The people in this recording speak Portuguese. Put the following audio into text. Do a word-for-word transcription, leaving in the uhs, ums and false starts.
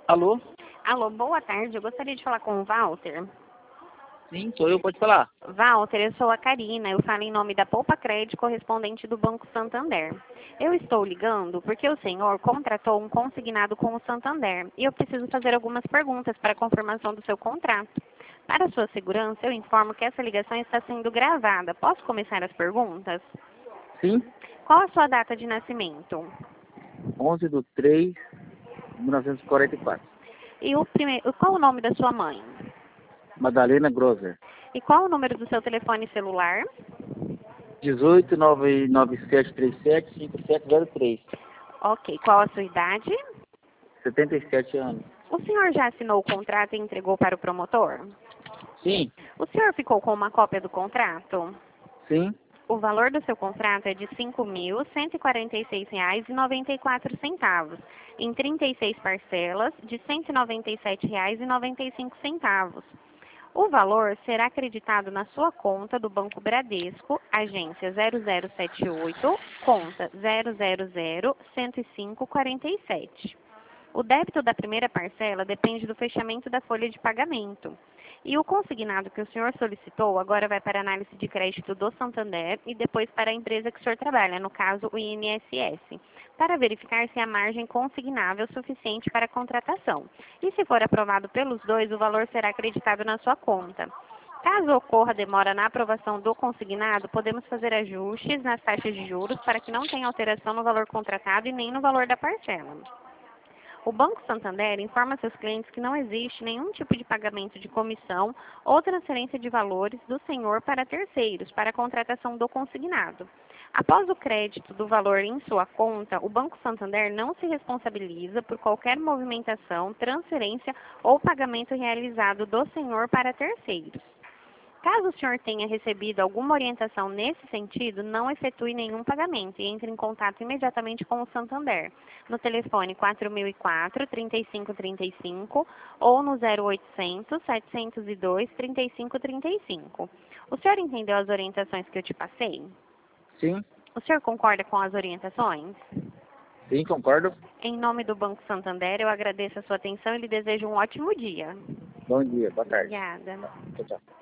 Alô? Alô, boa tarde. Eu gostaria de falar com o Walter. Sim, sou eu, pode falar. Walter, eu sou a Karina. Eu falo em nome da Poupa Crédito, correspondente do Banco Santander. Eu estou ligando porque o senhor contratou um consignado com o Santander e eu preciso fazer algumas perguntas para a confirmação do seu contrato. Para sua segurança, eu informo que essa ligação está sendo gravada. Posso começar as perguntas? Sim, Qual a sua data de nascimento? onze de três de mil novecentos e quarenta e quatro. E o primeiro, qual o nome da sua mãe? Madalena Grosser. E qual o número do seu telefone celular? dezoito, nove nove sete três sete, cinco sete zero três. Ok. Qual a sua idade? setenta e sete anos. O senhor já assinou o contrato e entregou para o promotor? Sim, O senhor ficou com uma cópia do contrato? sim, O valor do seu contrato é de cinco mil cento e quarenta e seis reais e noventa e quatro centavos, em trinta e seis parcelas de cento e noventa e sete reais e noventa e cinco centavos. O valor será acreditado na sua conta do Banco Bradesco, agência zero zero sete oito, conta zero zero zero, cento e cinco, quarenta e sete. O débito da primeira parcela depende do fechamento da folha de pagamento. E o consignado que o senhor solicitou agora vai para a análise de crédito do Santander e depois para a empresa que o senhor trabalha, no caso o I N S S, para verificar se a margem consignável é suficiente para a contratação. E se for aprovado pelos dois, o valor será acreditado na sua conta. Caso ocorra demora na aprovação do consignado, podemos fazer ajustes nas taxas de juros para que não tenha alteração no valor contratado e nem no valor da parcela. O Banco Santander informa seus clientes que não existe nenhum tipo de pagamento de comissão ou transferência de valores do senhor para terceiros para a contratação do consignado. Após o crédito do valor em sua conta, o Banco Santander não se responsabiliza por qualquer movimentação, transferência ou pagamento realizado do senhor para terceiros. Caso o senhor tenha recebido alguma orientação nesse sentido, não efetue nenhum pagamento e entre em contato imediatamente com o Santander, no telefone quatro mil e quatro, trinta e cinco trinta e cinco ou no zero oitocentos, setecentos e dois, trinta e cinco trinta e cinco. O senhor entendeu as orientações que eu te passei? sim, O senhor concorda com as orientações? sim, concordo. Em nome do Banco Santander, eu agradeço a sua atenção e lhe desejo um ótimo dia. Bom dia, boa tarde. Obrigada. Tchau, tchau.